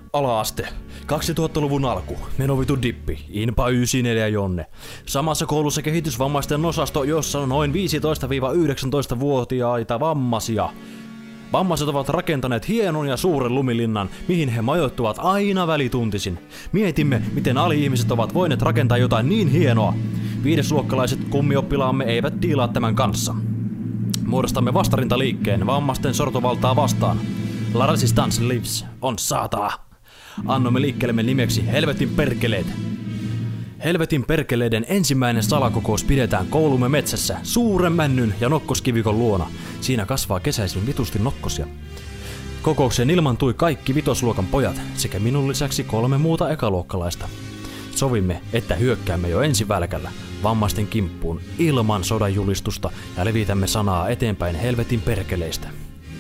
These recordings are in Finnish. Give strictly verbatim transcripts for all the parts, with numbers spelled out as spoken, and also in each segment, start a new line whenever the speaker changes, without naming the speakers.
Ala-aste. kaksituhattaluvun alku. Menovitu dippi. Inpa yhdeksänkymmentäneljä Jonne. Samassa koulussa kehitysvammaisten osasto, jossa on noin viisitoista–yhdeksäntoista-vuotiaita vammaisia. Vammaiset ovat rakentaneet hienon ja suuren lumilinnan, mihin he majoittuvat aina välituntisin. Mietimme, miten ali-ihmiset ovat voineet rakentaa jotain niin hienoa. Viidesluokkalaiset kummioppilaamme eivät diilaa tämän kanssa. Muodostamme vastarintaliikkeen vammaisten sortovaltaa vastaan. La Resistance Lives on saatana. Annoimme liikkeellemme nimeksi Helvetin perkeleet. Helvetin perkeleiden ensimmäinen salakokous pidetään koulumme metsässä, suuren männyn ja nokkoskivikon luona. Siinä kasvaa kesäisin vitusti nokkosia. Kokoukseen ilmantui kaikki vitosluokan pojat sekä minun lisäksi kolme muuta ekaluokkalaista. Sovimme, että hyökkäämme jo ensi välkällä vammaisten kimppuun ilman sodan julistusta ja levitämme sanaa eteenpäin helvetin perkeleistä.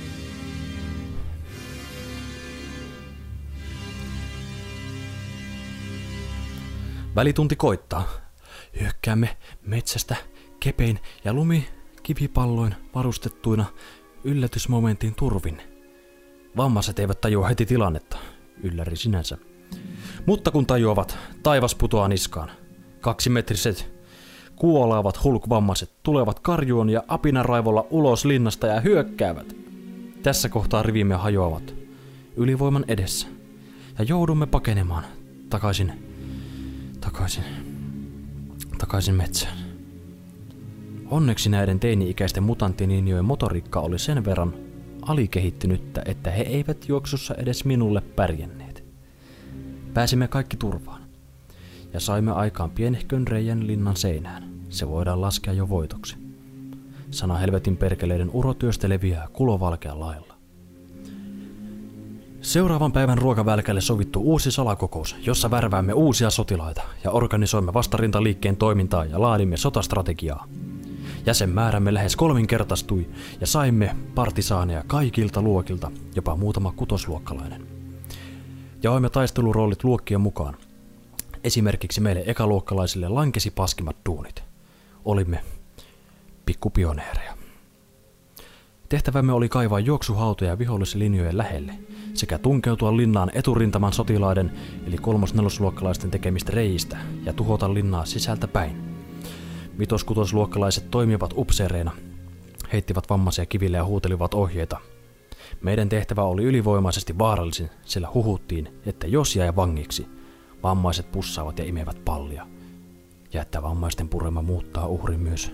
Välitunti koittaa. Hyökkäämme metsästä kepein ja lumikivipalloin varustettuina yllätysmomentin turvin. Vammaiset eivät tajua heti tilannetta, ylläri sinänsä. Mutta kun tajuavat, taivas putoaa niskaan. Kaksimetriset, kuolaavat hulk-vammaiset tulevat karjuun ja apinan raivolla ulos linnasta ja hyökkäävät. Tässä kohtaa rivimme hajoavat ylivoiman edessä ja joudumme pakenemaan takaisin, takaisin, takaisin metsään. Onneksi näiden teini-ikäisten mutanttininjojen motoriikka oli sen verran alikehittynyttä, että he eivät juoksussa edes minulle pärjänneet. Pääsimme kaikki turvaan ja saimme aikaan pienehkön reijän linnan seinään. Se voidaan laskea jo voitoksi. Sana helvetin perkeleiden urotyöstä leviää kulovalkean lailla. Seuraavan päivän ruokavälkälle sovittu uusi salakokous, jossa värväämme uusia sotilaita ja organisoimme vastarintaliikkeen toimintaa ja laadimme sotastrategiaa. Jäsenmäärämme lähes kolminkertaistui ja saimme partisaaneja kaikilta luokilta, jopa muutama kutosluokkalainen. Jaoimme taisteluroolit luokkien mukaan. Esimerkiksi meille ekaluokkalaisille lankesi paskimmat duunit. Olimme pikkupioneereja. Tehtävämme oli kaivaa juoksuhautoja vihollislinjojen lähelle sekä tunkeutua linnaan eturintaman sotilaiden eli kolmos-nelosluokkalaisten tekemistä reiistä ja tuhota linnaa sisältä päin. Vitos-kutosluokkalaiset toimivat upseereina, heittivät vammaisia kiville ja huutelivat ohjeita. Meidän tehtävä oli ylivoimaisesti vaarallisin, sillä huhuttiin, että jos jäi vangiksi, vammaiset pussaavat ja imevät pallia, ja että vammaisten purema muuttaa uhrin myös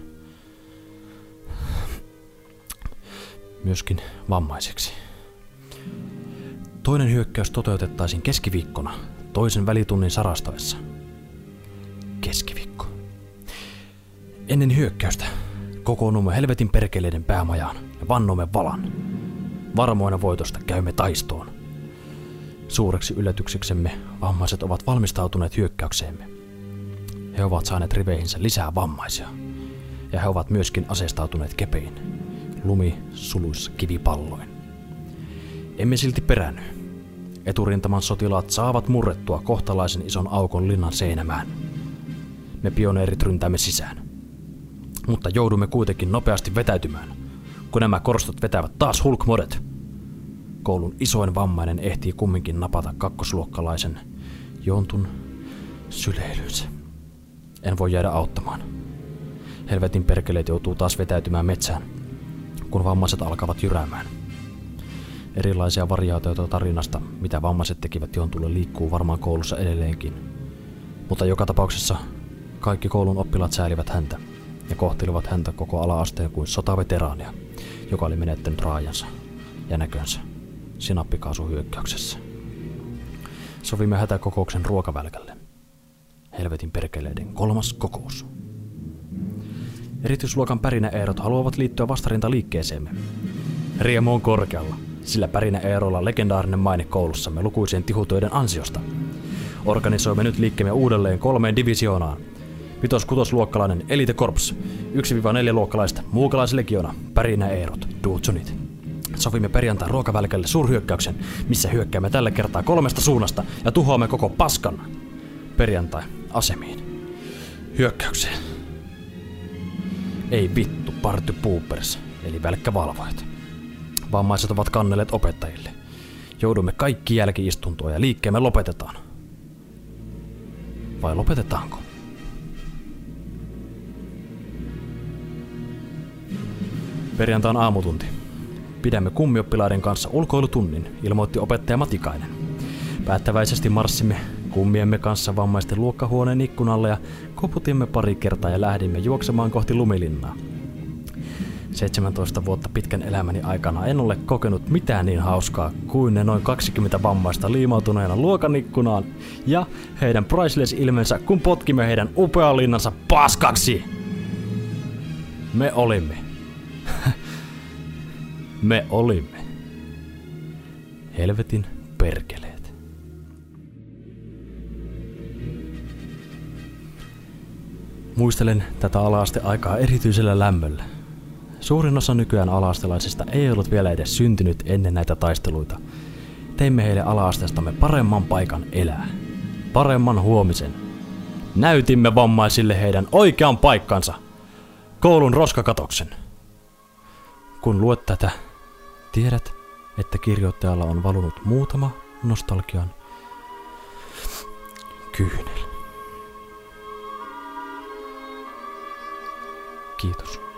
myöskin vammaiseksi. Toinen hyökkäys toteutettaisiin keskiviikkona, toisen välitunnin sarastoessa. Keskiviikko. Ennen hyökkäystä kokoonnumme helvetin perkeleiden päämajaan ja vannomme valan. Varmoina voitosta käymme taistoon. Suureksi yllätykseksemme vammaiset ovat valmistautuneet hyökkäykseemme. He ovat saaneet riveihinsä lisää vammaisia. Ja he ovat myöskin aseistautuneet kepein, lumisuluissa kivipalloin. Emme silti peräänny. Eturintaman sotilaat saavat murrettua kohtalaisen ison aukon linnan seinämään. Me pioneerit ryntäämme sisään. Mutta joudumme kuitenkin nopeasti vetäytymään, kun nämä korstot vetävät taas hulkmodet. Koulun isoin vammainen ehtii kumminkin napata kakkosluokkalaisen Jontun syleilynsä. En voi jäädä auttamaan. Helvetin perkeleet joutuu taas vetäytymään metsään, kun vammaiset alkavat jyräämään. Erilaisia variaatioita tarinasta, mitä vammaiset tekivät Jontulle, liikkuu varmaan koulussa edelleenkin. Mutta joka tapauksessa kaikki koulun oppilaat säälivät häntä ja kohtelivat häntä koko ala-asteen kuin sotaveteraania, joka oli menettänyt raajansa ja näkönsä sinappikaasuhyökkäyksessä. Sovimme hätäkokouksen ruokavälkälle. Helvetin perkeleiden kolmas kokous. Erityisluokan pärinäeerot haluavat liittyä vastarintaliikkeeseemme. Riemu on korkealla, sillä pärinäeerolla on legendaarinen maine koulussamme lukuisien tihutöiden ansiosta. Organisoimme nyt liikkeemme uudelleen kolmeen divisioonaan. Vitos-kutosluokkalainen Elite Corps, yksi neljä luokkalaista, muukalaislegiona, pärinäeerot, Duutsonit. Sovimme perjantain ruokavälkälle suurhyökkäyksen, missä hyökkäämme tällä kertaa kolmesta suunnasta ja tuhoamme koko paskan. Perjantai asemiin. Hyökkäykseen. Ei vittu, party poopers, eli välkkävalvojat. Vammaiset ovat kannelleet opettajille. joudumme kaikki jälki-istuntoon ja liikkeemme lopetetaan. Vai lopetetaanko? Perjantain aamutunti. Pidämme kummioppilaiden kanssa ulkoilutunnin, ilmoitti opettaja Matikainen. Päättäväisesti marssimme kummiemme kanssa vammaisten luokkahuoneen ikkunalle ja koputimme pari kertaa ja lähdimme juoksemaan kohti lumilinnaa. seitsemäntoista vuotta pitkän elämäni aikana en ole kokenut mitään niin hauskaa kuin ne noin kaksikymmentä vammaista liimautuneena luokan ikkunaan ja heidän priceless-ilmensä, kun potkimme heidän upean linnansa paskaksi. Me olimme. Me olimme. Helvetin perkeleet. Muistelen tätä ala-asteaikaa erityisellä lämmöllä. Suurin osa nykyään ala-astelaisista ei ollut vielä edes syntynyt ennen näitä taisteluita. Teimme heille ala-asteestamme paremman paikan elää. Paremman huomisen. Näytimme vammaisille heidän oikean paikkansa. Koulun roskakatoksen. Kun luet tätä, tiedät, että kirjoittajalla on valunut muutama nostalgian kyynel. Kiitos.